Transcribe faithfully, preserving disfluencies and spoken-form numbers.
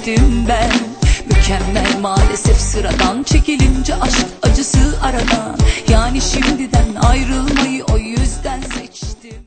istedim ben. Mükemmel maalesef sıradan, çekilince aşk acısı aradan.